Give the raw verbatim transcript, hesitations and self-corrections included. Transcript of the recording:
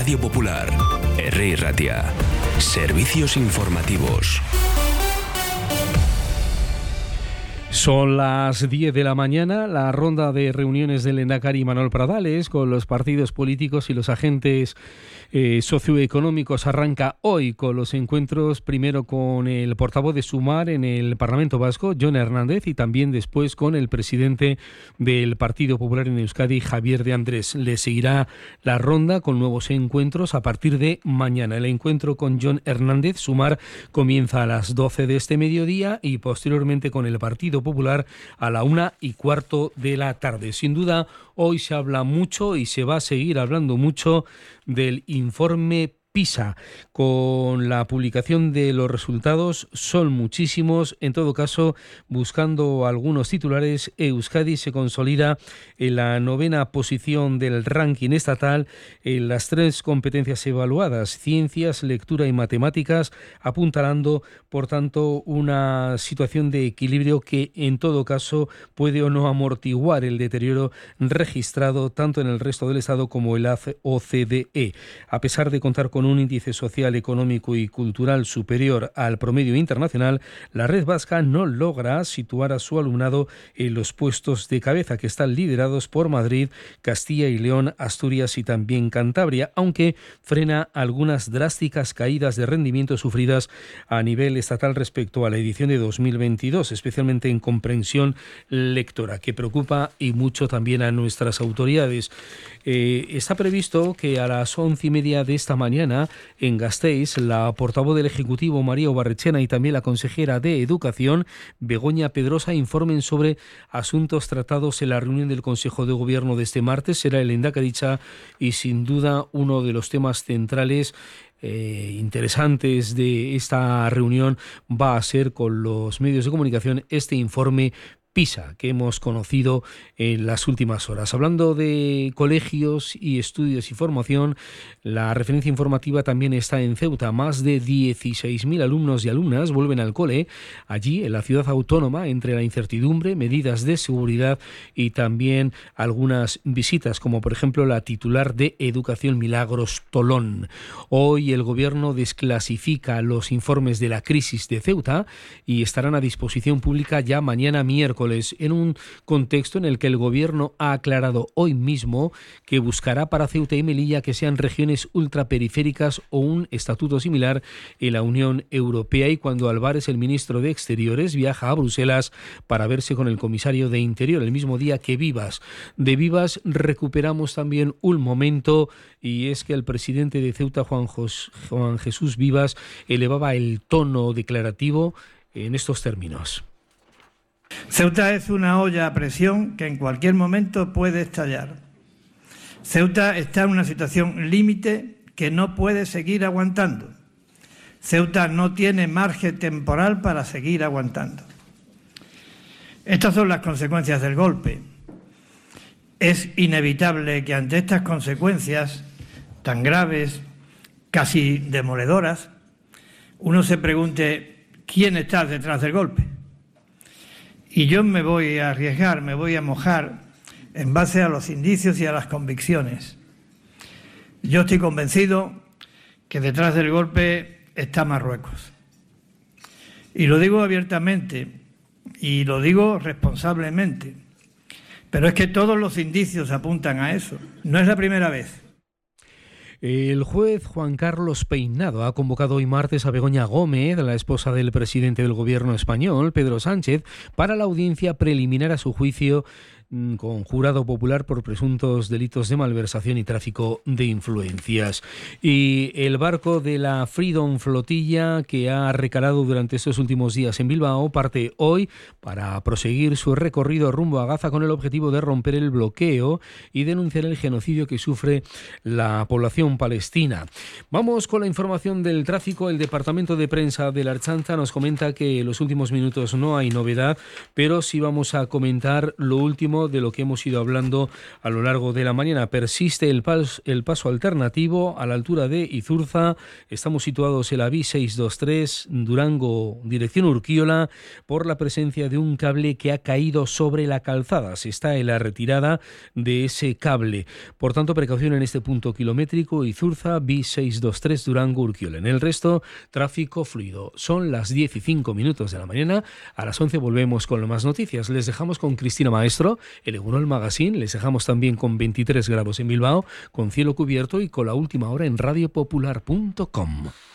Radio Popular, Herri Ratia. Servicios informativos. Son las diez de la mañana, la ronda de reuniones del Lehendakari Manuel Pradales con los partidos políticos y los agentes eh, socioeconómicos arranca hoy con los encuentros, primero con el portavoz de Sumar en el Parlamento Vasco, Jon Hernández, y también después con el presidente del Partido Popular en Euskadi, Javier de Andrés. Le seguirá la ronda con nuevos encuentros a partir de mañana. El encuentro con Jon Hernández, Sumar, comienza a las doce de este mediodía y posteriormente con el Partido Popular a la una y cuarto de la tarde. Sin duda, hoy se habla mucho y se va a seguir hablando mucho del informe PISA. Con la publicación de los resultados son muchísimos. En todo caso, buscando algunos titulares, Euskadi se consolida en la novena posición del ranking estatal en las tres competencias evaluadas, ciencias, lectura y matemáticas, apuntalando, por tanto, una situación de equilibrio que en todo caso puede o no amortiguar el deterioro registrado tanto en el resto del Estado como el O C D E. A pesar de contar con un índice social, económico y cultural superior al promedio internacional, la red vasca no logra situar a su alumnado en los puestos de cabeza, que están liderados por Madrid, Castilla y León, Asturias y también Cantabria, aunque frena algunas drásticas caídas de rendimiento sufridas a nivel estatal respecto a la edición de dos mil veintidós, especialmente en comprensión lectora, que preocupa y mucho también a nuestras autoridades. Eh, está previsto que a las once y media de esta mañana en Gasteiz, la portavoz del Ejecutivo, María Obarrechena, y también la consejera de Educación, Begoña Pedrosa, informen sobre asuntos tratados en la reunión del Consejo de Gobierno de este martes. Será el Lehendakaritza y sin duda uno de los temas centrales Eh, interesantes de esta reunión va a ser con los medios de comunicación este informe PISA que hemos conocido en las últimas horas. Hablando de colegios y estudios y formación, la referencia informativa también está en Ceuta. Más de dieciséis mil alumnos y alumnas vuelven al cole allí en la ciudad autónoma entre la incertidumbre, medidas de seguridad y también algunas visitas, como por ejemplo la titular de Educación, Milagros Tolón. Hoy el gobierno desclasifica los informes de la crisis de Ceuta y estarán a disposición pública ya mañana miércoles, en un contexto en el que el Gobierno ha aclarado hoy mismo que buscará para Ceuta y Melilla que sean regiones ultraperiféricas o un estatuto similar en la Unión Europea. Y cuando Álvarez, el ministro de Exteriores, viaja a Bruselas para verse con el comisario de Interior el mismo día que Vivas. De Vivas recuperamos también un momento, y es que el presidente de Ceuta, Juan, Jos- Juan Jesús Vivas, elevaba el tono declarativo en estos términos. Ceuta es una olla a presión que en cualquier momento puede estallar. Ceuta está en una situación límite que no puede seguir aguantando. Ceuta no tiene margen temporal para seguir aguantando. Estas son las consecuencias del golpe. Es inevitable que ante estas consecuencias tan graves, casi demoledoras, uno se pregunte quién está detrás del golpe. Y yo me voy a arriesgar, me voy a mojar en base a los indicios y a las convicciones. Yo estoy convencido que detrás del golpe está Marruecos. Y lo digo abiertamente y lo digo responsablemente. Pero es que todos los indicios apuntan a eso. No es la primera vez. El juez Juan Carlos Peinado ha convocado hoy martes a Begoña Gómez, la esposa del presidente del gobierno español, Pedro Sánchez, para la audiencia preliminar a su juicio con jurado popular por presuntos delitos de malversación y tráfico de influencias. Y el barco de la Freedom Flotilla, que ha recalado durante estos últimos días en Bilbao, parte hoy para proseguir su recorrido rumbo a Gaza con el objetivo de romper el bloqueo y denunciar el genocidio que sufre la población palestina. Vamos con la información del tráfico. El Departamento de Prensa de la Ertzaintza nos comenta que en los últimos minutos no hay novedad, pero sí vamos a comentar lo último continuo de lo que hemos ido hablando a lo largo de la mañana. Persiste el, pas, el paso alternativo a la altura de Izurza. Estamos situados en la B seiscientos veintitrés, Durango, dirección Urkiola, por la presencia de un cable que ha caído sobre la calzada. Se está en la retirada de ese cable. Por tanto, precaución en este punto kilométrico, Izurza, B seiscientos veintitrés, Durango, Urkiola. En el resto, tráfico fluido. Son las diez y cinco minutos de la mañana. A las once volvemos con lo más noticias. Les dejamos con Cristina Maestro, el Egunon Magazine. Les dejamos también con veintitrés grados en Bilbao, con cielo cubierto y con la última hora en radio popular punto com.